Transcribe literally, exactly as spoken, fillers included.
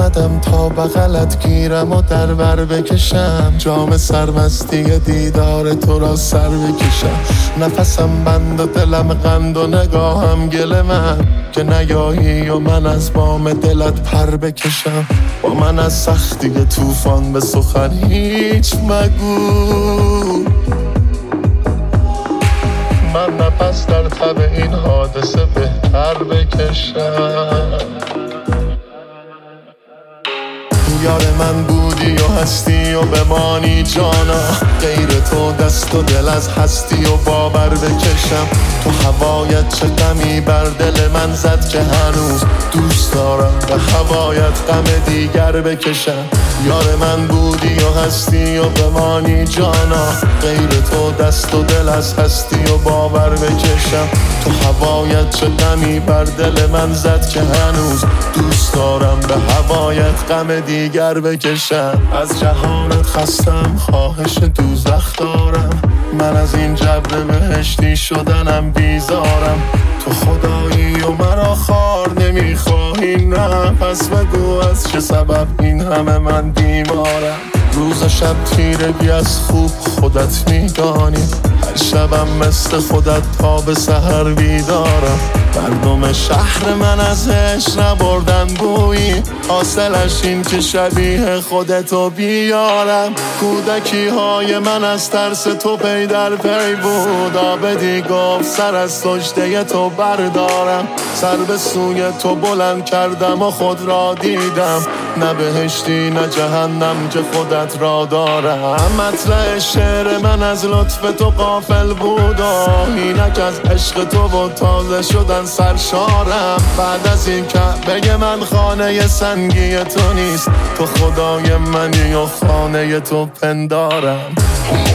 اومدم تا بغلت گیرم و در بر بکشم، جام سرمستی دیدار تو را سر بکشم. نفسم بند و دلم قند و نگاهم گل من، که نیایی و من از بام دلت پر بکشم. با من از سختی طوفان به سخن هیچ مگو، من نفس در تب این حادثه بهتر بکشم. یار من بودی و هستی و بمانی جانا، غیر تو دست و دل از هستی و باور بکشم. تو هوایت چه غمی بر دل من زد که هنوز دوست دارم به هوایت غم دیگر بکشم. یار من بودی و هستی و بمانی جانا، غیر تو دست و دل از هستی و باور بکشم. تو هوایت چه غمی بر دل من زد که هنوز دوست دارم به هوایت غم دیگر بکشم. از جهانت خستم خواهش دوزخ دارم، من از این جبر بهشتی شدنم بیزارم. تو خدایی و مرا خار نمیخواهی نه، پس بگو از چه سبب این همه من بیمارم. روز و شب تیرگی از خوب خودت میدانی، هر شبم مثل خودت تا به سحر بیدارم. مردم شهر من از عشق نبردن بویی، حاصلش این که شبیه خودتو بیارم. کودکی های من از ترس تو پی در پی بود، آبدی گفت سر از سجده تو بردارم. سر به سوی تو بلند کردم و خود را دیدم، نه بهشتی نه جهنم که خودت را دارم. مطلع شعر من از لطف تو غافل بود و اینک از عشق تو و تازه شدن سرشارم. بعد از این کعبه من خانه سنگی تو نیست، تو خدای منی و خانه تو پندارم.